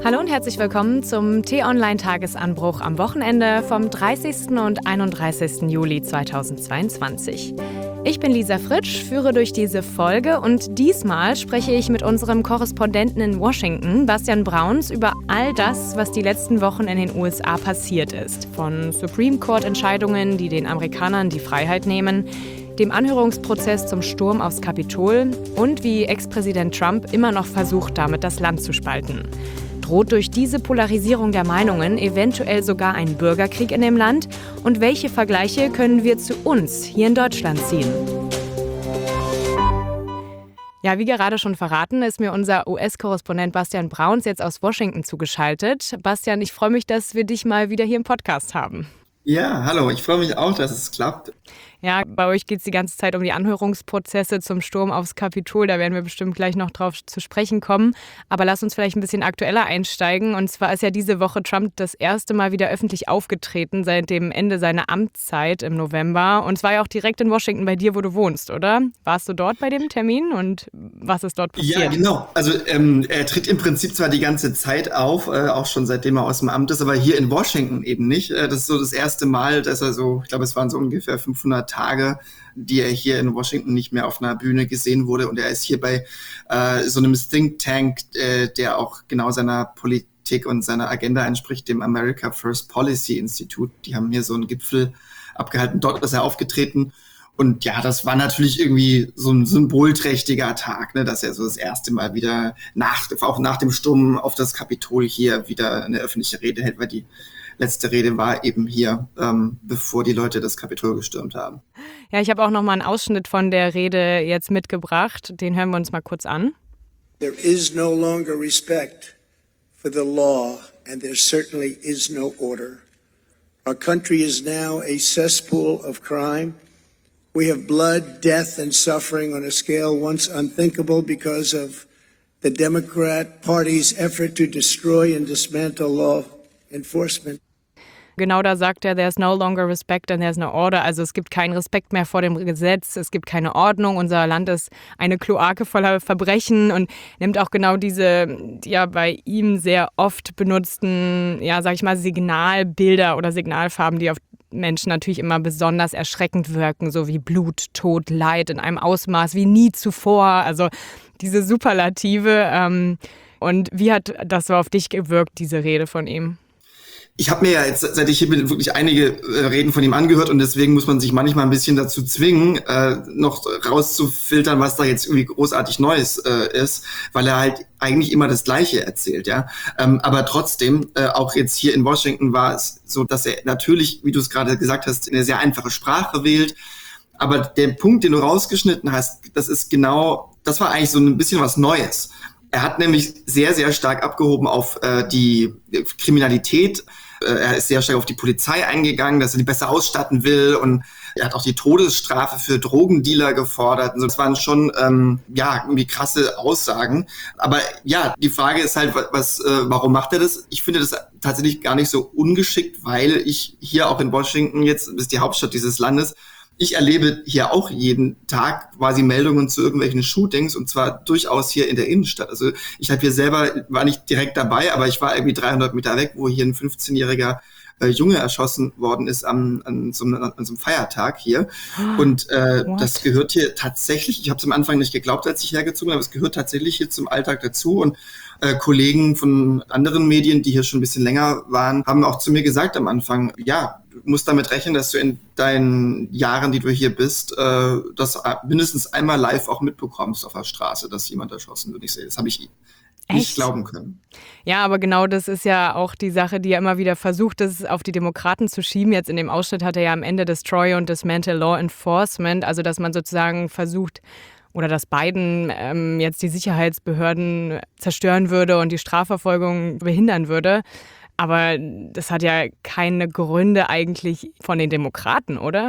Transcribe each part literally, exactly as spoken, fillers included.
Hallo und herzlich willkommen zum T-Online-Tagesanbruch am Wochenende vom dreißigsten und einunddreißigsten Juli zweitausendzweiundzwanzig. Ich bin Lisa Fritsch, führe durch diese Folge und diesmal spreche ich mit unserem Korrespondenten in Washington, Bastian Brauns, über all das, was die letzten Wochen in den U S A passiert ist. Von Supreme Court-Entscheidungen, die den Amerikanern die Freiheit nehmen, dem Anhörungsprozess zum Sturm aufs Kapitol und wie Ex-Präsident Trump immer noch versucht, damit das Land zu spalten. Droht durch diese Polarisierung der Meinungen eventuell sogar ein Bürgerkrieg in dem Land? Und welche Vergleiche können wir zu uns hier in Deutschland ziehen? Ja, wie gerade schon verraten, ist mir unser U S-Korrespondent Bastian Brauns jetzt aus Washington zugeschaltet. Bastian, ich freue mich, dass wir dich mal wieder hier im Podcast haben. Ja, hallo, ich freue mich auch, dass es klappt. Ja, bei euch geht es die ganze Zeit um die Anhörungsprozesse zum Sturm aufs Kapitol. Da werden wir bestimmt gleich noch drauf zu sprechen kommen. Aber lass uns vielleicht ein bisschen aktueller einsteigen. Und zwar ist ja diese Woche Trump das erste Mal wieder öffentlich aufgetreten seit dem Ende seiner Amtszeit im November. Und zwar ja auch direkt in Washington bei dir, wo du wohnst, oder? Warst du dort bei dem Termin und was ist dort passiert? Ja, genau. Also ähm, er tritt im Prinzip zwar die ganze Zeit auf, äh, auch schon seitdem er aus dem Amt ist, aber hier in Washington eben nicht. Äh, das ist so das erste Mal, dass er so, ich glaube, es waren so ungefähr fünfhundert Tage, die er hier in Washington nicht mehr auf einer Bühne gesehen wurde. Und er ist hier bei äh, so einem Think Tank, äh, der auch genau seiner Politik und seiner Agenda entspricht, dem America First Policy Institute. Die haben hier so einen Gipfel abgehalten. Dort ist er aufgetreten. Und ja, das war natürlich irgendwie so ein symbolträchtiger Tag, ne, dass er so das erste Mal wieder nach, auch nach dem Sturm auf das Kapitol hier wieder eine öffentliche Rede hält, weil die letzte Rede war eben hier, ähm, bevor die Leute das Kapitol gestürmt haben. Ja, ich habe auch noch mal einen Ausschnitt von der Rede jetzt mitgebracht. Den hören wir uns mal kurz an. There is no longer respect for the law and there certainly is no order. Our country is now a cesspool of crime. We have blood, death and suffering on a scale once unthinkable because of the Democrat Party's effort to destroy and dismantle law enforcement. Genau da sagt er, there's no longer respect and there's no order. Also es gibt keinen Respekt mehr vor dem Gesetz, es gibt keine Ordnung. Unser Land ist eine Kloake voller Verbrechen und nimmt auch genau diese, ja, bei ihm sehr oft benutzten, ja, sag ich mal, Signalbilder oder Signalfarben, die auf Menschen natürlich immer besonders erschreckend wirken, so wie Blut, Tod, Leid in einem Ausmaß wie nie zuvor. Also diese Superlative. Ähm, und wie hat das so auf dich gewirkt, diese Rede von ihm? Ich habe mir ja jetzt, seit ich hier bin, wirklich einige äh, Reden von ihm angehört und deswegen muss man sich manchmal ein bisschen dazu zwingen, äh, noch rauszufiltern, was da jetzt irgendwie großartig Neues äh, ist, weil er halt eigentlich immer das Gleiche erzählt, ja. Ähm, aber trotzdem, äh, auch jetzt hier in Washington war es so, dass er natürlich, wie du es gerade gesagt hast, eine sehr einfache Sprache wählt. Aber der Punkt, den du rausgeschnitten hast, das ist genau, das war eigentlich so ein bisschen was Neues. Er hat nämlich sehr, sehr stark abgehoben auf äh, die Kriminalität. Er ist sehr stark auf die Polizei eingegangen, dass er die besser ausstatten will und er hat auch die Todesstrafe für Drogendealer gefordert. Also das waren schon ähm, ja irgendwie krasse Aussagen. Aber ja, die Frage ist halt, was, äh, warum macht er das? Ich finde das tatsächlich gar nicht so ungeschickt, weil ich hier auch in Washington jetzt, das ist die Hauptstadt dieses Landes, ich erlebe hier auch jeden Tag quasi Meldungen zu irgendwelchen Shootings und zwar durchaus hier in der Innenstadt. Also ich habe hier selber, war nicht direkt dabei, aber ich war irgendwie dreihundert Meter weg, wo hier ein fünfzehnjähriger äh, Junge erschossen worden ist am, an, so einem, an so einem Feiertag hier. Und äh, das gehört hier tatsächlich, ich habe es am Anfang nicht geglaubt, als ich hergezogen habe, es gehört tatsächlich hier zum Alltag dazu und Äh, Kollegen von anderen Medien, die hier schon ein bisschen länger waren, haben auch zu mir gesagt am Anfang, ja, du musst damit rechnen, dass du in deinen Jahren, die du hier bist, äh, das mindestens einmal live auch mitbekommst auf der Straße, dass jemand erschossen wird. Ich sehe, das habe ich nicht Echt? glauben können. Ja, aber genau das ist ja auch die Sache, die er immer wieder versucht, das auf die Demokraten zu schieben. Jetzt in dem Ausschnitt hat er ja am Ende Destroy und Dismantle Law Enforcement, also dass man sozusagen versucht, oder dass Biden ähm, jetzt die Sicherheitsbehörden zerstören würde und die Strafverfolgung behindern würde. Aber das hat ja keine Gründe eigentlich von den Demokraten, oder?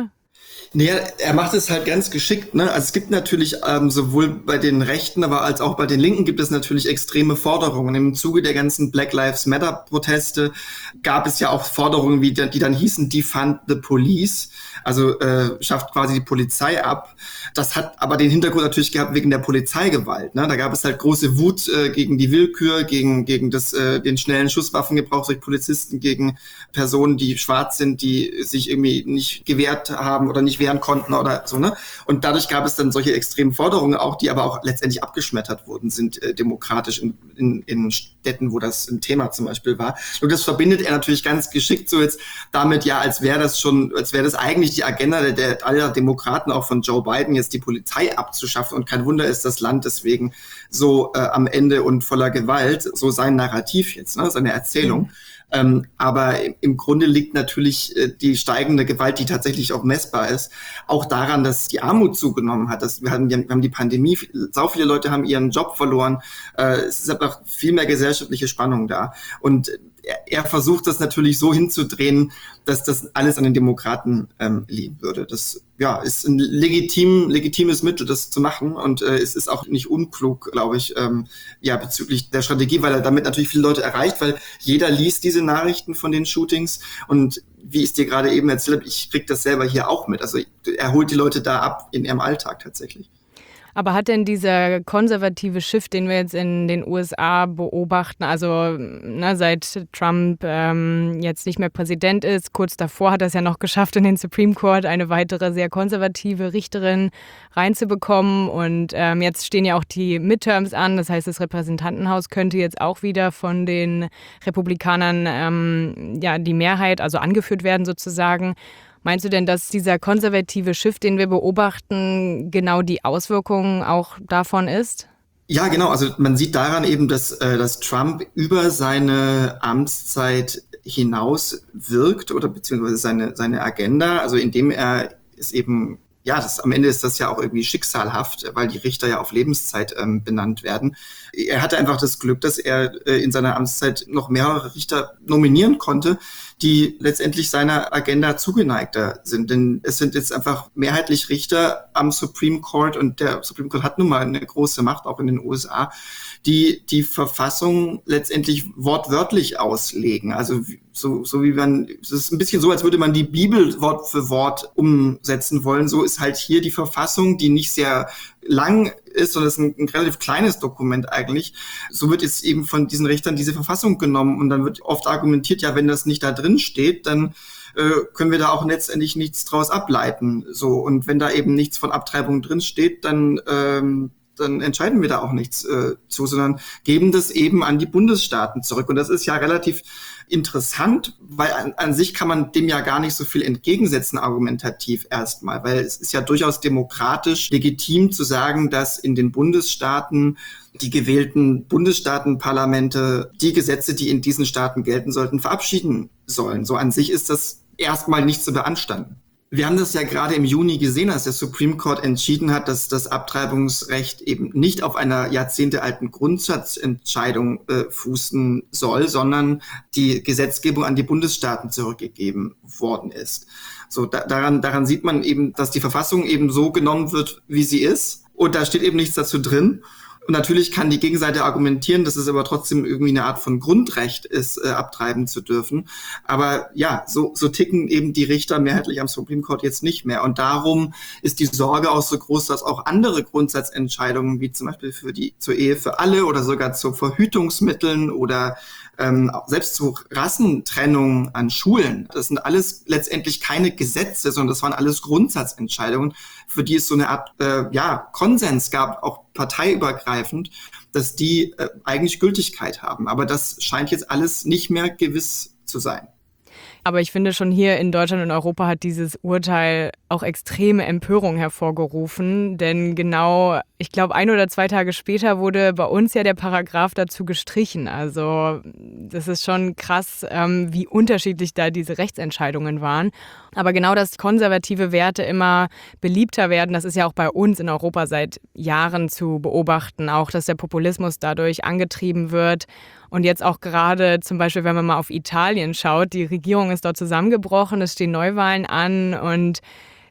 Nee, er macht es halt ganz geschickt, ne? Also es gibt natürlich ähm, sowohl bei den Rechten, aber als auch bei den Linken gibt es natürlich extreme Forderungen. Im Zuge der ganzen Black Lives Matter Proteste gab es ja auch Forderungen, wie die, die dann hießen, defund the police, also äh, schafft quasi die Polizei ab. Das hat aber den Hintergrund natürlich gehabt wegen der Polizeigewalt, ne? Da gab es halt große Wut äh, gegen die Willkür, gegen gegen das äh, den schnellen Schusswaffengebrauch durch Polizisten gegen Personen, die schwarz sind, die sich irgendwie nicht gewehrt haben oder nicht wehren konnten oder so, ne? Und dadurch gab es dann solche extremen Forderungen auch, die aber auch letztendlich abgeschmettert wurden, sind äh, demokratisch in, in, in Städten, wo das ein Thema zum Beispiel war. Und das verbindet er natürlich ganz geschickt so jetzt damit, ja, als wäre das schon, als wäre das eigentlich die Agenda der, der aller Demokraten, auch von Joe Biden, jetzt die Polizei abzuschaffen. Und kein Wunder ist das Land deswegen so äh, am Ende und voller Gewalt, so sein Narrativ jetzt, ne, seine Erzählung. Mhm. Ähm, aber im Grunde liegt natürlich äh, die steigende Gewalt, die tatsächlich auch messbar ist, auch daran, dass die Armut zugenommen hat. Dass wir, haben, wir haben die Pandemie, sau viele Leute haben ihren Job verloren. Äh, es ist einfach viel mehr gesellschaftliche Spannung da. Und er, er versucht das natürlich so hinzudrehen, dass das alles an den Demokraten ähm, liegen würde. Das ja, ist ein legitim, legitimes Mittel, das zu machen. Und äh, es ist auch nicht unklug, glaube ich, ähm, ja, bezüglich der Strategie, weil er damit natürlich viele Leute erreicht, weil jeder liest diese Nachrichten von den Shootings. Und wie ich es dir gerade eben erzählt habe, ich kriege das selber hier auch mit. Also er holt die Leute da ab in ihrem Alltag tatsächlich. Aber hat denn dieser konservative Shift, den wir jetzt in den U S A beobachten, also na, seit Trump ähm, jetzt nicht mehr Präsident ist, kurz davor hat er es ja noch geschafft, in den Supreme Court eine weitere sehr konservative Richterin reinzubekommen. Und ähm, jetzt stehen ja auch die Midterms an, das heißt, das Repräsentantenhaus könnte jetzt auch wieder von den Republikanern ähm, ja, die Mehrheit, also angeführt werden sozusagen. Meinst du denn, dass dieser konservative Shift, den wir beobachten, genau die Auswirkung auch davon ist? Ja, genau. Also man sieht daran eben, dass, äh, dass Trump über seine Amtszeit hinaus wirkt oder beziehungsweise seine, seine Agenda, also indem er es eben, ja, das, am Ende ist das ja auch irgendwie schicksalhaft, weil die Richter ja auf Lebenszeit ähm, benannt werden. Er hatte einfach das Glück, dass er äh, in seiner Amtszeit noch mehrere Richter nominieren konnte, die letztendlich seiner Agenda zugeneigter sind. Denn es sind jetzt einfach mehrheitlich Richter am Supreme Court und der Supreme Court hat nun mal eine große Macht, auch in den U S A, die die Verfassung letztendlich wortwörtlich auslegen. Also so, so wie man, es ist ein bisschen so, als würde man die Bibel Wort für Wort umsetzen wollen. So ist halt hier die Verfassung, die nicht sehr lang ist, sondern es ist ein, ein relativ kleines Dokument eigentlich. So wird jetzt eben von diesen Richtern diese Verfassung genommen und dann wird oft argumentiert, ja, wenn das nicht da drin steht, dann äh, können wir da auch letztendlich nichts draus ableiten. So, und wenn da eben nichts von Abtreibung drin steht, dann ähm, dann entscheiden wir da auch nichts äh, zu, sondern geben das eben an die Bundesstaaten zurück. Und das ist ja relativ interessant, weil an, an sich kann man dem ja gar nicht so viel entgegensetzen, argumentativ erstmal, weil es ist ja durchaus demokratisch legitim zu sagen, dass in den Bundesstaaten die gewählten Bundesstaatenparlamente die Gesetze, die in diesen Staaten gelten sollten, verabschieden sollen. So an sich ist das erstmal nicht zu beanstanden. Wir haben das ja gerade im Juni gesehen, als der Supreme Court entschieden hat, dass das Abtreibungsrecht eben nicht auf einer jahrzehntealten Grundsatzentscheidung äh, fußen soll, sondern die Gesetzgebung an die Bundesstaaten zurückgegeben worden ist. So da, daran, daran sieht man eben, dass die Verfassung eben so genommen wird, wie sie ist. Und da steht eben nichts dazu drin. Und natürlich kann die Gegenseite argumentieren, dass es aber trotzdem irgendwie eine Art von Grundrecht ist, äh, abtreiben zu dürfen. Aber ja, so, so ticken eben die Richter mehrheitlich am Supreme Court jetzt nicht mehr. Und darum ist die Sorge auch so groß, dass auch andere Grundsatzentscheidungen, wie zum Beispiel für die zur Ehe für alle oder sogar zu Verhütungsmitteln oder ähm, selbst zu Rassentrennung an Schulen, das sind alles letztendlich keine Gesetze, sondern das waren alles Grundsatzentscheidungen, für die es so eine Art äh, ja, Konsens gab, auch parteiübergreifend, dass die äh, eigentlich Gültigkeit haben. Aber das scheint jetzt alles nicht mehr gewiss zu sein. Aber ich finde, schon hier in Deutschland und Europa hat dieses Urteil auch extreme Empörung hervorgerufen. Denn genau, ich glaube, ein oder zwei Tage später wurde bei uns ja der Paragraph dazu gestrichen. Also das ist schon krass, ähm, wie unterschiedlich da diese Rechtsentscheidungen waren. Aber genau, dass konservative Werte immer beliebter werden, das ist ja auch bei uns in Europa seit Jahren zu beobachten. Auch, dass der Populismus dadurch angetrieben wird. Und jetzt auch gerade zum Beispiel, wenn man mal auf Italien schaut, die Regierung ist dort zusammengebrochen, es stehen Neuwahlen an und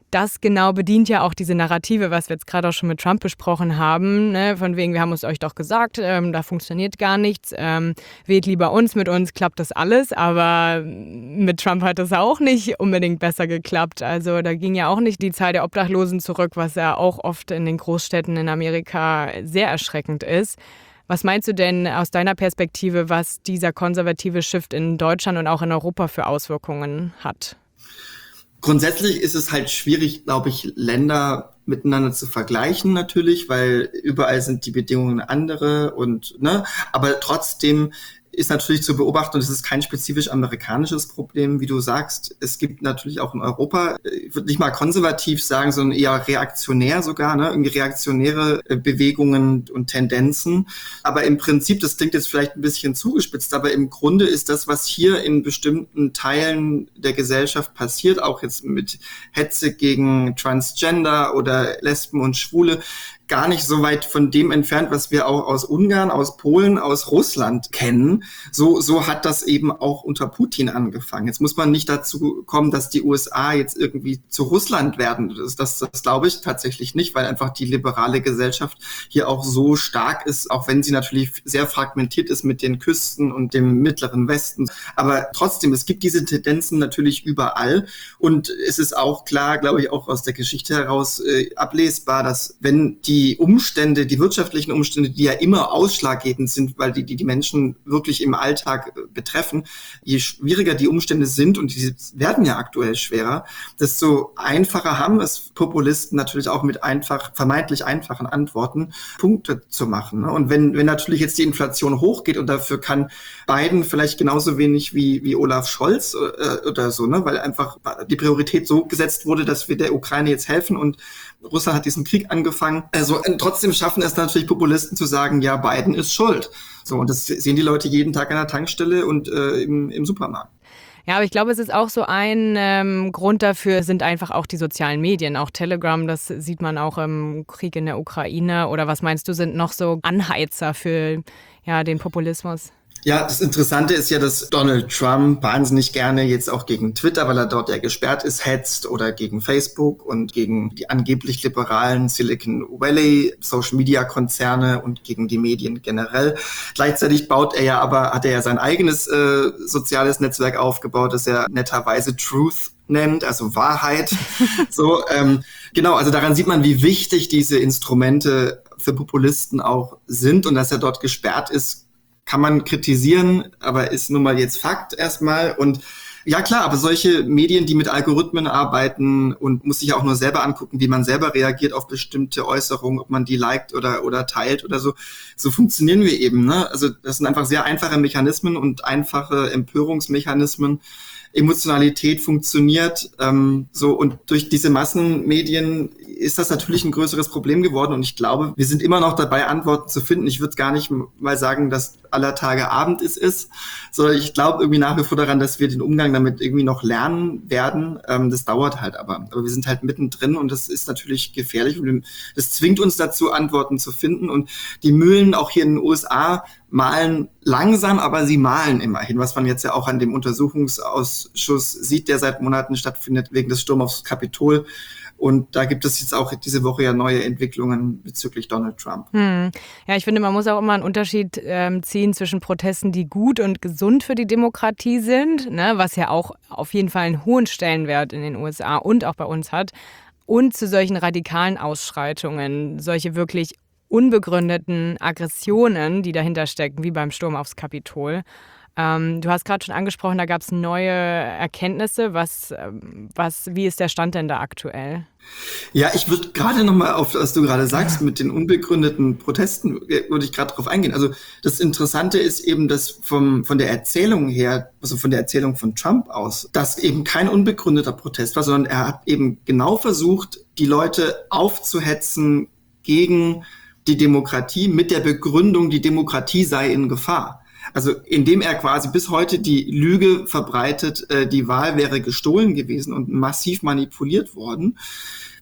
das genau bedient ja auch diese Narrative, was wir jetzt gerade auch schon mit Trump besprochen haben, ne? Von wegen, wir haben es euch doch gesagt, ähm, da funktioniert gar nichts, ähm, wählt lieber uns, mit uns klappt das alles, aber mit Trump hat das auch nicht unbedingt besser geklappt. Also da ging ja auch nicht die Zahl der Obdachlosen zurück, was ja auch oft in den Großstädten in Amerika sehr erschreckend ist. Was meinst du denn aus deiner Perspektive, was dieser konservative Shift in Deutschland und auch in Europa für Auswirkungen hat? Grundsätzlich ist es halt schwierig, glaube ich, Länder miteinander zu vergleichen natürlich, weil überall sind die Bedingungen andere und, ne, aber trotzdem ist natürlich zu beobachten, und es ist kein spezifisch amerikanisches Problem, wie du sagst. Es gibt natürlich auch in Europa, ich würde nicht mal konservativ sagen, sondern eher reaktionär sogar, ne, irgendwie reaktionäre Bewegungen und Tendenzen. Aber im Prinzip, das klingt jetzt vielleicht ein bisschen zugespitzt, aber im Grunde ist das, was hier in bestimmten Teilen der Gesellschaft passiert, auch jetzt mit Hetze gegen Transgender oder Lesben und Schwule, gar nicht so weit von dem entfernt, was wir auch aus Ungarn, aus Polen, aus Russland kennen. So, so hat das eben auch unter Putin angefangen. Jetzt muss man nicht dazu kommen, dass die U S A jetzt irgendwie zu Russland werden. Das, das, das glaube ich tatsächlich nicht, weil einfach die liberale Gesellschaft hier auch so stark ist, auch wenn sie natürlich sehr fragmentiert ist mit den Küsten und dem Mittleren Westen. Aber trotzdem, es gibt diese Tendenzen natürlich überall. Und es ist auch klar, glaube ich, auch aus der Geschichte heraus äh, ablesbar, dass wenn die Die Umstände, die wirtschaftlichen Umstände, die ja immer ausschlaggebend sind, weil die die, die Menschen wirklich im Alltag betreffen, je schwieriger die Umstände sind, und die werden ja aktuell schwerer, desto einfacher haben es Populisten natürlich auch mit einfach, vermeintlich einfachen Antworten Punkte zu machen. Und wenn, wenn natürlich jetzt die Inflation hochgeht, und dafür kann Biden vielleicht genauso wenig wie, wie Olaf Scholz äh, oder so, ne, weil einfach die Priorität so gesetzt wurde, dass wir der Ukraine jetzt helfen, und Russland hat diesen Krieg angefangen. Also trotzdem schaffen es natürlich Populisten zu sagen, ja, Biden ist schuld. So, und das sehen die Leute jeden Tag an der Tankstelle und äh, im, im Supermarkt. Ja, aber ich glaube, es ist auch so ein ähm, Grund dafür, sind einfach auch die sozialen Medien. Auch Telegram, das sieht man auch im Krieg in der Ukraine. Oder was meinst du, sind noch so Anheizer für ja, den Populismus? Ja, das Interessante ist ja, dass Donald Trump wahnsinnig gerne jetzt auch gegen Twitter, weil er dort ja gesperrt ist, hetzt, oder gegen Facebook und gegen die angeblich liberalen Silicon Valley Social Media Konzerne und gegen die Medien generell. Gleichzeitig baut er ja aber, hat er ja sein eigenes äh, soziales Netzwerk aufgebaut, das er netterweise Truth nennt, also Wahrheit. So, ähm, genau, also daran sieht man, wie wichtig diese Instrumente für Populisten auch sind, und dass er dort gesperrt ist, kann man kritisieren, aber ist nun mal jetzt Fakt erstmal. Und ja klar, aber solche Medien, die mit Algorithmen arbeiten, und muss sich auch nur selber angucken, wie man selber reagiert auf bestimmte Äußerungen, ob man die liked oder oder teilt oder so, so funktionieren wir eben, ne? Also das sind einfach sehr einfache Mechanismen und einfache Empörungsmechanismen. Emotionalität funktioniert, ähm, so, und durch diese Massenmedien ist das natürlich ein größeres Problem geworden, und ich glaube, wir sind immer noch dabei, Antworten zu finden. Ich würde gar nicht mal sagen, dass aller Tage Abend es ist, sondern ich glaube irgendwie nach wie vor daran, dass wir den Umgang damit irgendwie noch lernen werden. Ähm, das dauert halt aber. Aber wir sind halt mittendrin, und das ist natürlich gefährlich, und das zwingt uns dazu, Antworten zu finden, und die Mühlen auch hier in den U S A malen langsam, aber sie malen immerhin, was man jetzt ja auch an dem Untersuchungsausschuss sieht, der seit Monaten stattfindet wegen des Sturms aufs Kapitol. Und da gibt es jetzt auch diese Woche ja neue Entwicklungen bezüglich Donald Trump. Hm. Ja, ich finde, man muss auch immer einen Unterschied ähm, ziehen zwischen Protesten, die gut und gesund für die Demokratie sind, ne, was ja auch auf jeden Fall einen hohen Stellenwert in den U S A und auch bei uns hat, und zu solchen radikalen Ausschreitungen, solche wirklich unbegründeten Aggressionen, die dahinter stecken, wie beim Sturm aufs Kapitol. Ähm, du hast gerade schon angesprochen, da gab es neue Erkenntnisse. Was, was, wie ist der Stand denn da aktuell? Ja, ich würde gerade nochmal auf, was du gerade sagst, mit den unbegründeten Protesten, würde ich gerade drauf eingehen. Also das Interessante ist eben, dass vom, von der Erzählung her, also von der Erzählung von Trump aus, dass eben kein unbegründeter Protest war, sondern er hat eben genau versucht, die Leute aufzuhetzen gegen die Demokratie mit der Begründung, die Demokratie sei in Gefahr. Also indem er quasi bis heute die Lüge verbreitet, äh, die Wahl wäre gestohlen gewesen und massiv manipuliert worden.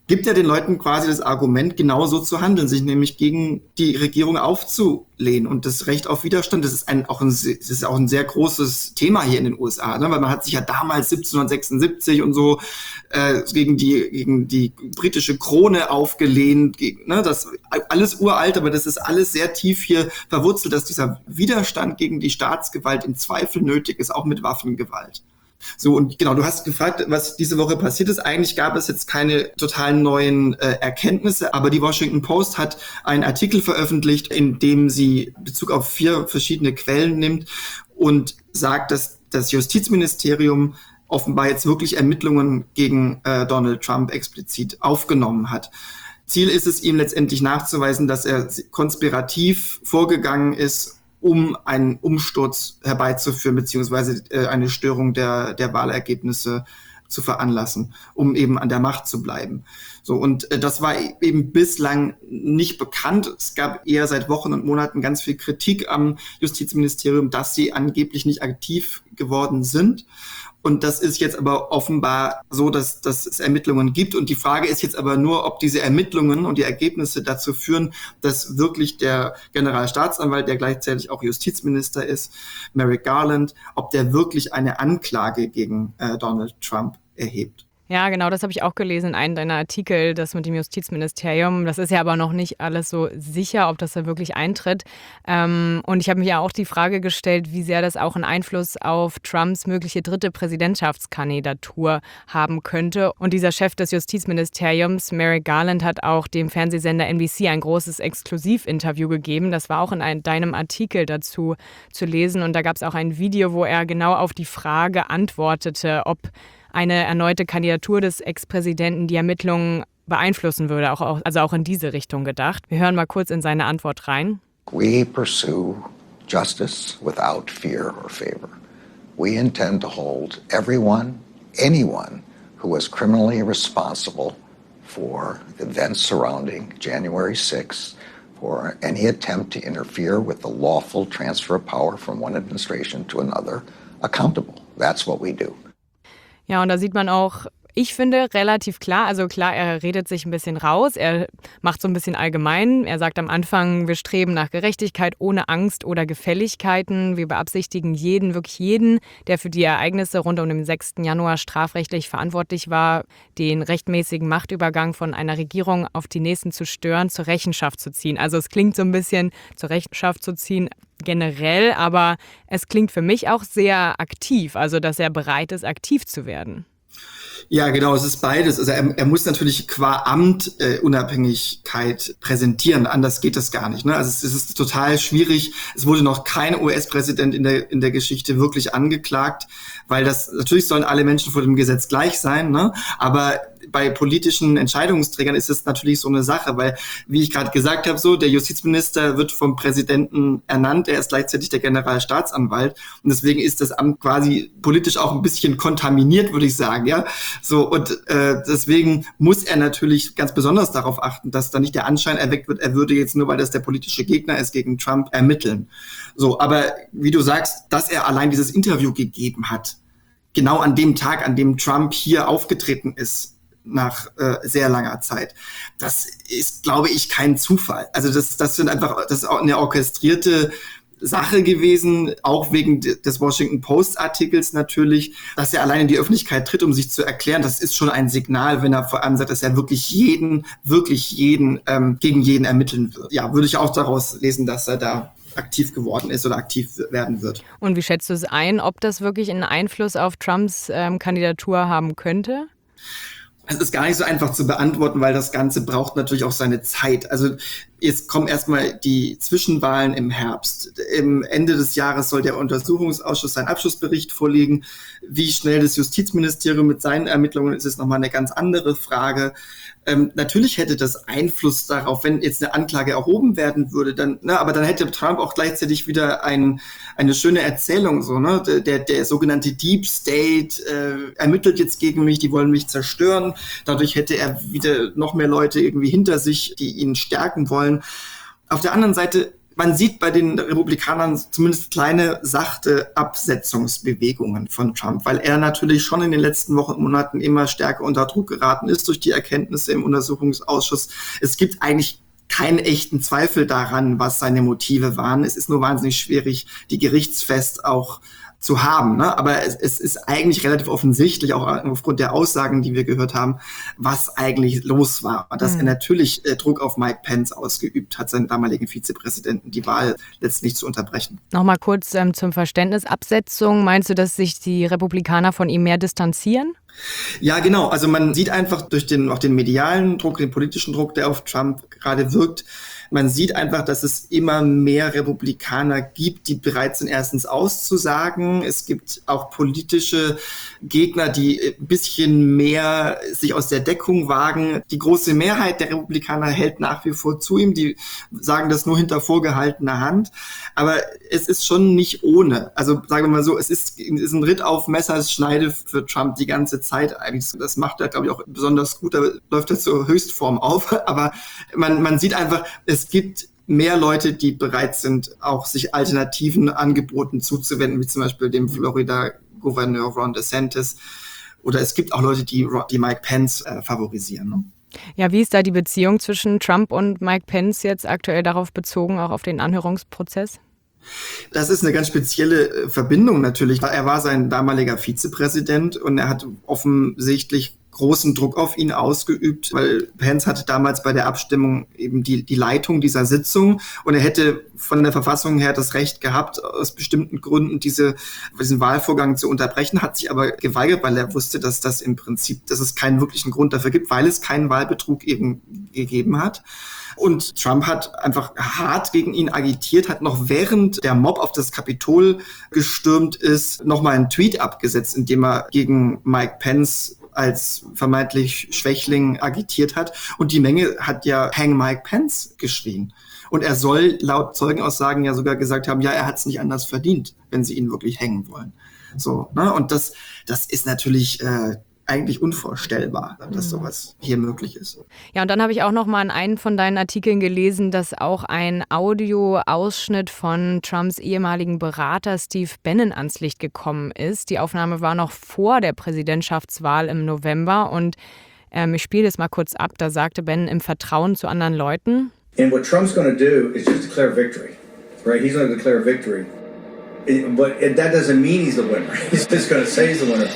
gibt ja den Leuten quasi das Argument, genau so zu handeln, sich nämlich gegen die Regierung aufzulehnen. Und das Recht auf Widerstand, das ist ein, auch ein, das ist auch ein sehr großes Thema hier in den U S A, ne? Weil man hat sich ja damals siebzehnhundertsechsundsiebzig und so äh, gegen die gegen die britische Krone aufgelehnt, gegen, ne? Das alles uralt, aber das ist alles sehr tief hier verwurzelt, dass dieser Widerstand gegen die Staatsgewalt im Zweifel nötig ist, auch mit Waffengewalt. So, und genau, du hast gefragt, was diese Woche passiert ist. Eigentlich gab es jetzt keine total neuen äh, Erkenntnisse, aber die Washington Post hat einen Artikel veröffentlicht, in dem sie Bezug auf vier verschiedene Quellen nimmt und sagt, dass das Justizministerium offenbar jetzt wirklich Ermittlungen gegen äh, Donald Trump explizit aufgenommen hat. Ziel ist es, ihm letztendlich nachzuweisen, dass er konspirativ vorgegangen ist, um einen Umsturz herbeizuführen, beziehungsweise äh, eine Störung der, der Wahlergebnisse zu veranlassen, um eben an der Macht zu bleiben. So, und äh, das war eben bislang nicht bekannt. Es gab eher seit Wochen und Monaten ganz viel Kritik am Justizministerium, dass sie angeblich nicht aktiv geworden sind. Und das ist jetzt aber offenbar so, dass, dass es Ermittlungen gibt. Und die Frage ist jetzt aber nur, ob diese Ermittlungen und die Ergebnisse dazu führen, dass wirklich der Generalstaatsanwalt, der gleichzeitig auch Justizminister ist, Merrick Garland, ob der wirklich eine Anklage gegen äh, Donald Trump erhebt. Ja, genau, das habe ich auch gelesen in einem deiner Artikel, das mit dem Justizministerium. Das ist ja aber noch nicht alles so sicher, ob das da wirklich eintritt. Ähm, und ich habe mir ja auch die Frage gestellt, wie sehr das auch einen Einfluss auf Trumps mögliche dritte Präsidentschaftskandidatur haben könnte. Und dieser Chef des Justizministeriums, Merrick Garland, hat auch dem Fernsehsender N B C ein großes Exklusivinterview gegeben. Das war auch in einem, deinem Artikel dazu zu lesen. Und da gab es auch ein Video, wo er genau auf die Frage antwortete, ob eine erneute Kandidatur des Ex-Präsidenten die Ermittlungen beeinflussen würde, auch, auch, also auch in diese Richtung gedacht. Wir hören mal kurz in seine Antwort rein. We pursue justice without fear or favor. We intend to hold everyone, anyone who was criminally responsible for the events surrounding January sixth, for any attempt to interfere with the lawful transfer of power from one administration to another, accountable. That's what we do. Ja, und da sieht man auch, ich finde, relativ klar, also klar, er redet sich ein bisschen raus, er macht so ein bisschen allgemein. Er sagt am Anfang, wir streben nach Gerechtigkeit ohne Angst oder Gefälligkeiten. Wir beabsichtigen jeden, wirklich jeden, der für die Ereignisse rund um den sechsten Januar strafrechtlich verantwortlich war, den rechtmäßigen Machtübergang von einer Regierung auf die nächsten zu stören, zur Rechenschaft zu ziehen. Also es klingt so ein bisschen zur Rechenschaft zu ziehen generell, aber es klingt für mich auch sehr aktiv, also dass er bereit ist, aktiv zu werden. Ja, genau, es ist beides. Also er, er muss natürlich qua Amt äh, Unabhängigkeit präsentieren, anders geht das gar nicht. Ne? Also es, es ist total schwierig. Es wurde noch kein U S-Präsident in der in der Geschichte wirklich angeklagt, weil das natürlich sollen alle Menschen vor dem Gesetz gleich sein, ne? Aber bei politischen Entscheidungsträgern ist es natürlich so eine Sache, weil, wie ich gerade gesagt habe, so der Justizminister wird vom Präsidenten ernannt, er ist gleichzeitig der Generalstaatsanwalt und deswegen ist das Amt quasi politisch auch ein bisschen kontaminiert, würde ich sagen, ja. So, und äh, deswegen muss er natürlich ganz besonders darauf achten, dass da nicht der Anschein erweckt wird, er würde jetzt nur, weil das der politische Gegner ist, gegen Trump ermitteln. So, aber wie du sagst, dass er allein dieses Interview gegeben hat, genau an dem Tag, an dem Trump hier aufgetreten ist, nach äh, sehr langer Zeit. Das ist, glaube ich, kein Zufall. Also das, das sind einfach, das ist auch eine orchestrierte Sache gewesen, auch wegen des Washington Post Artikels natürlich, dass er allein in die Öffentlichkeit tritt, um sich zu erklären. Das ist schon ein Signal, wenn er vor allem sagt, dass er wirklich jeden, wirklich jeden, ähm, gegen jeden ermitteln wird. Ja, würde ich auch daraus lesen, dass er da aktiv geworden ist oder aktiv werden wird. Und wie schätzt du es ein, ob das wirklich einen Einfluss auf Trumps ähm, Kandidatur haben könnte? Es ist gar nicht so einfach zu beantworten, weil das Ganze braucht natürlich auch seine Zeit. Also jetzt kommen erstmal die Zwischenwahlen im Herbst. Im Ende des Jahres soll der Untersuchungsausschuss seinen Abschlussbericht vorlegen. Wie schnell das Justizministerium mit seinen Ermittlungen ist, ist nochmal eine ganz andere Frage. Ähm, natürlich hätte das Einfluss darauf, wenn jetzt eine Anklage erhoben werden würde, dann, ne, aber dann hätte Trump auch gleichzeitig wieder ein, eine schöne Erzählung, so, ne, der, der, der sogenannte Deep State äh, ermittelt jetzt gegen mich, die wollen mich zerstören. Dadurch hätte er wieder noch mehr Leute irgendwie hinter sich, die ihn stärken wollen. Auf der anderen Seite Man sieht bei den Republikanern zumindest kleine, sachte Absetzungsbewegungen von Trump, weil er natürlich schon in den letzten Wochen und Monaten immer stärker unter Druck geraten ist durch die Erkenntnisse im Untersuchungsausschuss. Es gibt eigentlich keinen echten Zweifel daran, was seine Motive waren. Es ist nur wahnsinnig schwierig, die gerichtsfest auch zu haben, ne? Aber es, es ist eigentlich relativ offensichtlich, auch aufgrund der Aussagen, die wir gehört haben, was eigentlich los war. Dass mhm. er natürlich äh, Druck auf Mike Pence ausgeübt hat, seinen damaligen Vizepräsidenten, die Wahl letztlich zu unterbrechen. Nochmal kurz ähm, zum Verständnis. Absetzung, meinst du, dass sich die Republikaner von ihm mehr distanzieren? Ja, genau. Also man sieht einfach durch den, auch den medialen Druck, den politischen Druck, der auf Trump gerade wirkt, man sieht einfach, dass es immer mehr Republikaner gibt, die bereit sind, erstens auszusagen. Es gibt auch politische Gegner, die ein bisschen mehr sich aus der Deckung wagen. Die große Mehrheit der Republikaner hält nach wie vor zu ihm. Die sagen das nur hinter vorgehaltener Hand. Aber es ist schon nicht ohne. Also sagen wir mal so, es ist, es ist ein Ritt auf Messerschneide für Trump die ganze Zeit eigentlich. Das macht er, glaube ich, auch besonders gut. Da läuft er zur Höchstform auf. Aber man, man sieht einfach, es gibt mehr Leute, die bereit sind, auch sich alternativen Angeboten zuzuwenden, wie zum Beispiel dem Florida-Gouverneur Ron DeSantis. Oder es gibt auch Leute, die, die Mike Pence äh, favorisieren. Ne? Ja, wie ist da die Beziehung zwischen Trump und Mike Pence jetzt aktuell darauf bezogen, auch auf den Anhörungsprozess? Das ist eine ganz spezielle Verbindung natürlich. Er war sein damaliger Vizepräsident und er hat offensichtlich großen Druck auf ihn ausgeübt, weil Pence hatte damals bei der Abstimmung eben die, die Leitung dieser Sitzung und er hätte von der Verfassung her das Recht gehabt, aus bestimmten Gründen diese, diesen Wahlvorgang zu unterbrechen, hat sich aber geweigert, weil er wusste, dass das im Prinzip, dass es keinen wirklichen Grund dafür gibt, weil es keinen Wahlbetrug eben gegeben hat. Und Trump hat einfach hart gegen ihn agitiert, hat noch während der Mob auf das Kapitol gestürmt ist, nochmal einen Tweet abgesetzt, in dem er gegen Mike Pence als vermeintlich Schwächling agitiert hat. Und die Menge hat ja Hang Mike Pence geschrien. Und er soll laut Zeugenaussagen ja sogar gesagt haben, ja, er hat es nicht anders verdient, wenn sie ihn wirklich hängen wollen. So, ne? Und das, das ist natürlich äh, eigentlich unvorstellbar, dass sowas hier möglich ist. Ja, und dann habe ich auch noch mal in einem von deinen Artikeln gelesen, dass auch ein Audioausschnitt von Trumps ehemaligen Berater Steve Bannon ans Licht gekommen ist. Die Aufnahme war noch vor der Präsidentschaftswahl im November und ähm, ich spiele das mal kurz ab. Da sagte Bannon im Vertrauen zu anderen Leuten. And what Trump's going to do is just declare victory, right? He's going to declare victory, but that doesn't mean he's the winner. He's just going to say he's the winner.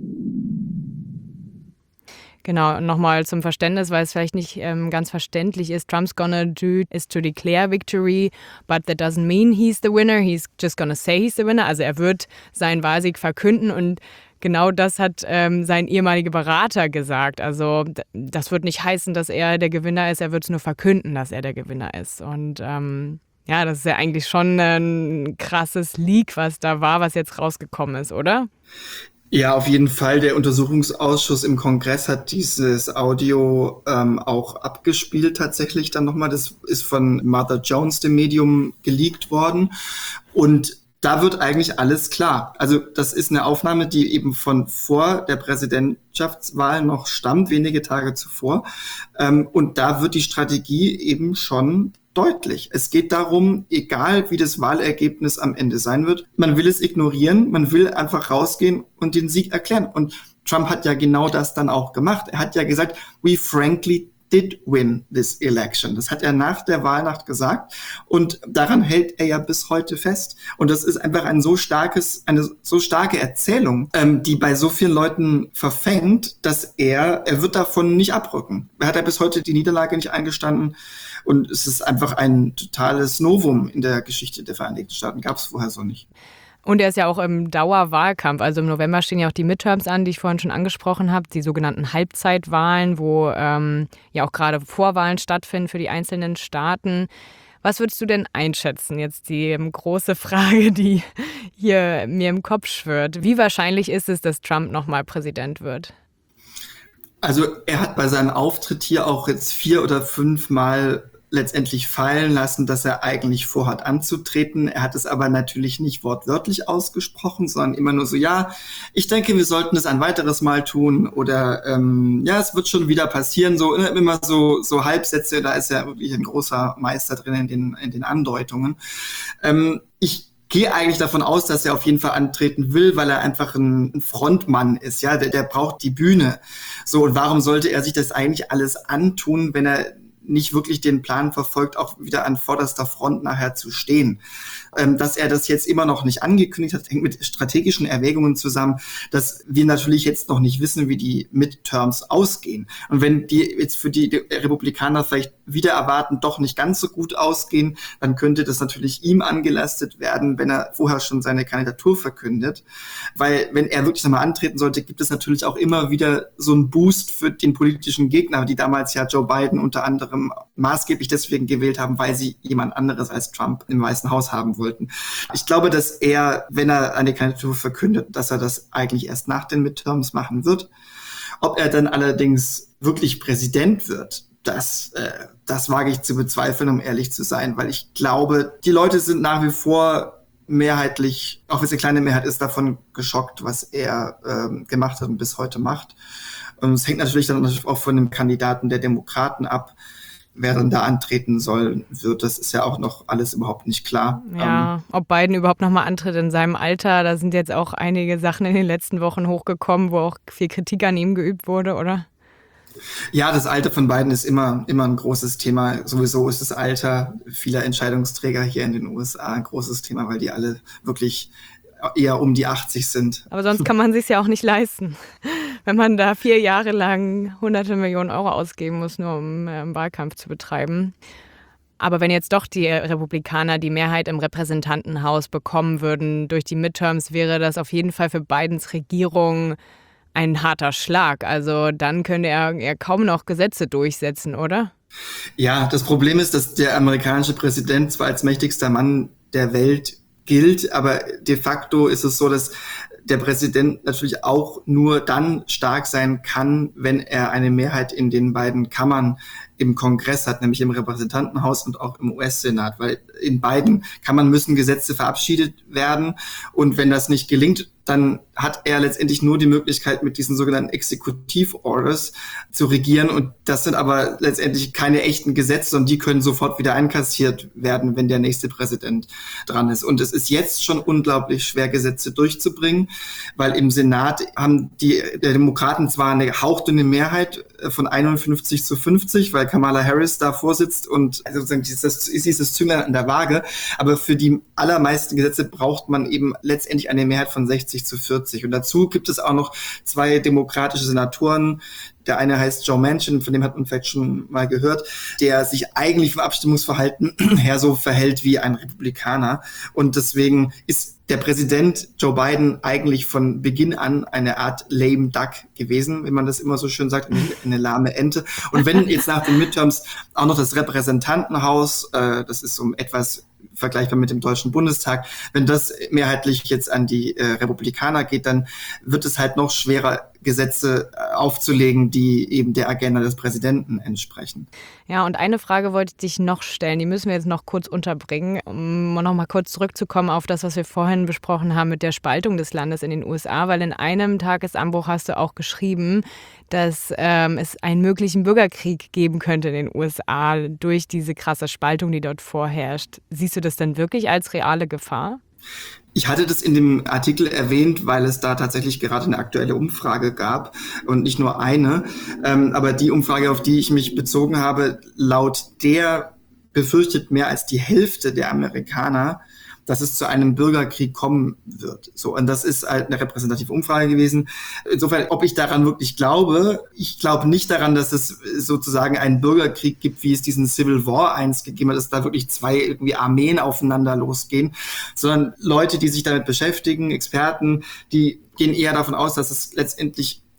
Genau, nochmal zum Verständnis, weil es vielleicht nicht ähm, ganz verständlich ist. Trump's gonna do is to declare victory, but that doesn't mean he's the winner. He's just gonna say he's the winner. Also er wird seinen Wahlsieg verkünden und genau das hat ähm, sein ehemaliger Berater gesagt. Also das wird nicht heißen, dass er der Gewinner ist. Er wird es nur verkünden, dass er der Gewinner ist. Und ähm, ja, das ist ja eigentlich schon ein krasses Leak, was da war, was jetzt rausgekommen ist, oder? Ja, auf jeden Fall. Der Untersuchungsausschuss im Kongress hat dieses Audio ähm, auch abgespielt tatsächlich dann nochmal. Das ist von Martha Jones, dem Medium, geleakt worden. Und da wird eigentlich alles klar. Also das ist eine Aufnahme, die eben von vor der Präsidentschaftswahl noch stammt, wenige Tage zuvor. Ähm, und da wird die Strategie eben schon deutlich. Es geht darum, egal wie das Wahlergebnis am Ende sein wird, man will es ignorieren, man will einfach rausgehen und den Sieg erklären. Und Trump hat ja genau das dann auch gemacht. Er hat ja gesagt, we frankly did win this election. Das hat er nach der Wahlnacht gesagt und daran hält er ja bis heute fest. Und das ist einfach ein so starkes, eine so starke Erzählung, ähm, die bei so vielen Leuten verfängt, dass er, er wird davon nicht abrücken. Er hat ja bis heute die Niederlage nicht eingestanden und es ist einfach ein totales Novum in der Geschichte der Vereinigten Staaten. Gab es vorher so nicht. Und er ist ja auch im Dauerwahlkampf. Also im November stehen ja auch die Midterms an, die ich vorhin schon angesprochen habe, die sogenannten Halbzeitwahlen, wo ähm, ja auch gerade Vorwahlen stattfinden für die einzelnen Staaten. Was würdest du denn einschätzen? Jetzt die ähm, große Frage, die hier mir im Kopf schwirrt. Wie wahrscheinlich ist es, dass Trump nochmal Präsident wird? Also er hat bei seinem Auftritt hier auch jetzt vier oder fünf Mal letztendlich fallen lassen, dass er eigentlich vorhat anzutreten. Er hat es aber natürlich nicht wortwörtlich ausgesprochen, sondern immer nur so, ja, ich denke, wir sollten es ein weiteres Mal tun oder ähm, ja, es wird schon wieder passieren. So immer so so Halbsätze, da ist er wirklich ein großer Meister drin in den in den Andeutungen. Ähm, ich gehe eigentlich davon aus, dass er auf jeden Fall antreten will, weil er einfach ein Frontmann ist, ja, der, der braucht die Bühne. So, und warum sollte er sich das eigentlich alles antun, wenn er nicht wirklich den Plan verfolgt, auch wieder an vorderster Front nachher zu stehen? Ähm, dass er das jetzt immer noch nicht angekündigt hat, hängt mit strategischen Erwägungen zusammen, dass wir natürlich jetzt noch nicht wissen, wie die Midterms ausgehen. Und wenn die jetzt für die Republikaner vielleicht wieder erwarten, doch nicht ganz so gut ausgehen, dann könnte das natürlich ihm angelastet werden, wenn er vorher schon seine Kandidatur verkündet. Weil wenn er wirklich nochmal antreten sollte, gibt es natürlich auch immer wieder so einen Boost für den politischen Gegner, die damals ja Joe Biden unter anderem maßgeblich deswegen gewählt haben, weil sie jemand anderes als Trump im Weißen Haus haben wollten. Ich glaube, dass er, wenn er eine Kandidatur verkündet, dass er das eigentlich erst nach den Midterms machen wird. Ob er dann allerdings wirklich Präsident wird, das, äh, das wage ich zu bezweifeln, um ehrlich zu sein, weil ich glaube, die Leute sind nach wie vor mehrheitlich, auch wenn es eine kleine Mehrheit ist, davon geschockt, was er ähm, gemacht hat und bis heute macht. Und es hängt natürlich dann auch von dem Kandidaten der Demokraten ab, wer dann da antreten soll, wird. Das ist ja auch noch alles überhaupt nicht klar. Ja, ähm, ob Biden überhaupt nochmal antritt in seinem Alter, da sind jetzt auch einige Sachen in den letzten Wochen hochgekommen, wo auch viel Kritik an ihm geübt wurde, oder? Ja, das Alter von Biden ist immer, immer ein großes Thema. Sowieso ist das Alter vieler Entscheidungsträger hier in den U S A ein großes Thema, weil die alle wirklich eher um die achtzig sind. Aber sonst kann man sich's ja auch nicht leisten, wenn man da vier Jahre lang hunderte Millionen Euro ausgeben muss, nur um äh, einen Wahlkampf zu betreiben. Aber wenn jetzt doch die Republikaner die Mehrheit im Repräsentantenhaus bekommen würden durch die Midterms, wäre das auf jeden Fall für Bidens Regierung ein harter Schlag. Also dann könnte er, er kaum noch Gesetze durchsetzen, oder? Ja, das Problem ist, dass der amerikanische Präsident zwar als mächtigster Mann der Welt gilt, aber de facto ist es so, dass der Präsident natürlich auch nur dann stark sein kann, wenn er eine Mehrheit in den beiden Kammern im Kongress hat, nämlich im Repräsentantenhaus und auch im U S-Senat, weil in beiden Kammern müssen Gesetze verabschiedet werden und wenn das nicht gelingt, dann hat er letztendlich nur die Möglichkeit, mit diesen sogenannten Executive Orders zu regieren. Und das sind aber letztendlich keine echten Gesetze, sondern die können sofort wieder einkassiert werden, wenn der nächste Präsident dran ist. Und es ist jetzt schon unglaublich schwer, Gesetze durchzubringen, weil im Senat haben die der Demokraten zwar eine hauchdünne Mehrheit von einundfünfzig zu fünfzig, weil Kamala Harris da vorsitzt und also sozusagen dieses, dieses Zünglein an der Waage. Aber für die allermeisten Gesetze braucht man eben letztendlich eine Mehrheit von sechzig zu vierzig. Und dazu gibt es auch noch zwei demokratische Senatoren. Der eine heißt Joe Manchin, von dem hat man vielleicht schon mal gehört, der sich eigentlich vom Abstimmungsverhalten her so verhält wie ein Republikaner. Und deswegen ist der Präsident Joe Biden eigentlich von Beginn an eine Art lame duck gewesen, wie man das immer so schön sagt, eine, eine lahme Ente. Und wenn jetzt nach den Midterms auch noch das Repräsentantenhaus, äh, das ist so etwas vergleichbar mit dem Deutschen Bundestag, wenn das mehrheitlich jetzt an die äh, Republikaner geht, dann wird es halt noch schwerer, Gesetze aufzulegen, die eben der Agenda des Präsidenten entsprechen. Ja, und eine Frage wollte ich dich noch stellen, die müssen wir jetzt noch kurz unterbringen, um noch mal kurz zurückzukommen auf das, was wir vorhin besprochen haben mit der Spaltung des Landes in den U S A, weil in einem Tagesanbruch hast du auch geschrieben, dass ähm, es einen möglichen Bürgerkrieg geben könnte in den U S A durch diese krasse Spaltung, die dort vorherrscht. Siehst du das denn wirklich als reale Gefahr? Ich hatte das in dem Artikel erwähnt, weil es da tatsächlich gerade eine aktuelle Umfrage gab und nicht nur eine. Ähm, aber die Umfrage, auf die ich mich bezogen habe, laut der befürchtet mehr als die Hälfte der Amerikaner, dass es zu einem Bürgerkrieg kommen wird. So, und das ist halt eine repräsentative Umfrage gewesen. Insofern, ob ich daran wirklich glaube, ich glaube nicht daran, dass es sozusagen einen Bürgerkrieg gibt, wie es diesen Civil War einst gegeben hat, dass da wirklich zwei irgendwie Armeen aufeinander losgehen, sondern Leute, die sich damit beschäftigen, Experten, die gehen eher davon aus, dass es letztendlich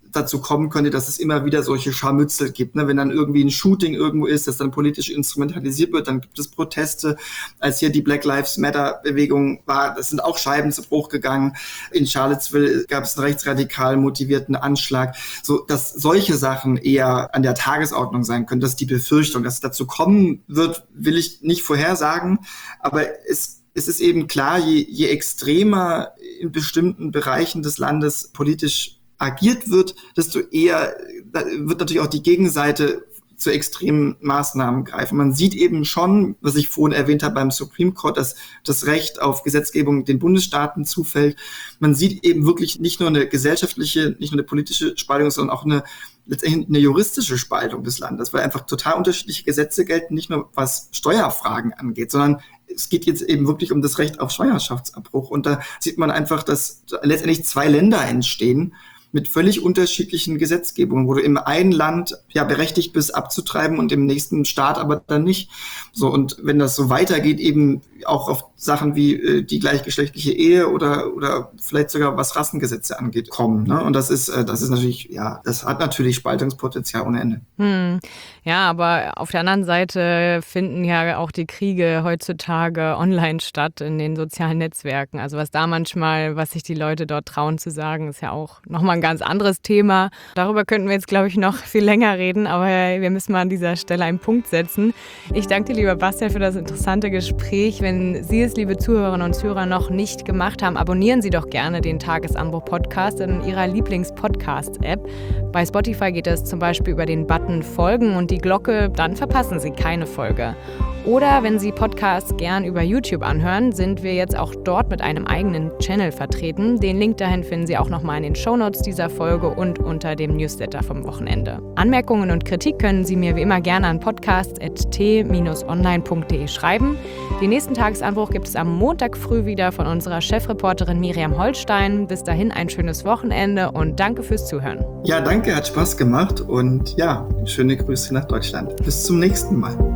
dazu kommen könnte, dass es immer wieder solche Scharmützel gibt. Ne? Wenn dann irgendwie ein Shooting irgendwo ist, das dann politisch instrumentalisiert wird, dann gibt es Proteste. Als hier die Black Lives Matter-Bewegung war, das sind auch Scheiben zu Bruch gegangen. In Charlottesville gab es einen rechtsradikal motivierten Anschlag. So, dass solche Sachen eher an der Tagesordnung sein können, das ist die Befürchtung. Dass es dazu kommen wird, will ich nicht vorhersagen, aber es Es ist eben klar, je, je extremer in bestimmten Bereichen des Landes politisch agiert wird, desto eher wird natürlich auch die Gegenseite zu extremen Maßnahmen greifen. Man sieht eben schon, was ich vorhin erwähnt habe beim Supreme Court, dass das Recht auf Gesetzgebung den Bundesstaaten zufällt. Man sieht eben wirklich nicht nur eine gesellschaftliche, nicht nur eine politische Spaltung, sondern auch eine letztendlich eine juristische Spaltung des Landes, weil einfach total unterschiedliche Gesetze gelten, nicht nur was Steuerfragen angeht, sondern es geht jetzt eben wirklich um das Recht auf Schwangerschaftsabbruch. Und da sieht man einfach, dass letztendlich zwei Länder entstehen mit völlig unterschiedlichen Gesetzgebungen, wo du im einen Land ja berechtigt bist, abzutreiben und im nächsten Staat aber dann nicht. So, und wenn das so weitergeht, eben auch auf Sachen wie äh, die gleichgeschlechtliche Ehe oder oder vielleicht sogar was Rassengesetze angeht, kommen. Ne? Und das ist äh, das ist natürlich, ja, das hat natürlich Spaltungspotenzial ohne Ende. Hm. Ja, aber auf der anderen Seite finden ja auch die Kriege heutzutage online statt in den sozialen Netzwerken. Also was da manchmal, was sich die Leute dort trauen zu sagen, ist ja auch nochmal ein ganz anderes Thema. Darüber könnten wir jetzt, glaube ich, noch viel länger reden, aber wir müssen mal an dieser Stelle einen Punkt setzen. Ich danke dir, lieber Bastian, für das interessante Gespräch. Wenn Sie es, liebe Zuhörerinnen und Zuhörer, noch nicht gemacht haben, abonnieren Sie doch gerne den Tagesanbruch-Podcast in Ihrer Lieblings-Podcast-App. Bei Spotify geht es zum Beispiel über den Button Folgen und die Glocke, dann verpassen Sie keine Folge. Oder wenn Sie Podcasts gern über YouTube anhören, sind wir jetzt auch dort mit einem eigenen Channel vertreten. Den Link dahin finden Sie auch nochmal in den Shownotes dieser Folge und unter dem Newsletter vom Wochenende. Anmerkungen und Kritik können Sie mir wie immer gerne an podcast at t dash online punkt de schreiben. Den nächsten Tagesanbruch gibt es am Montag früh wieder von unserer Chefreporterin Miriam Holstein. Bis dahin ein schönes Wochenende und danke fürs Zuhören. Ja, danke, hat Spaß gemacht und ja, schöne Grüße nach Deutschland. Bis zum nächsten Mal.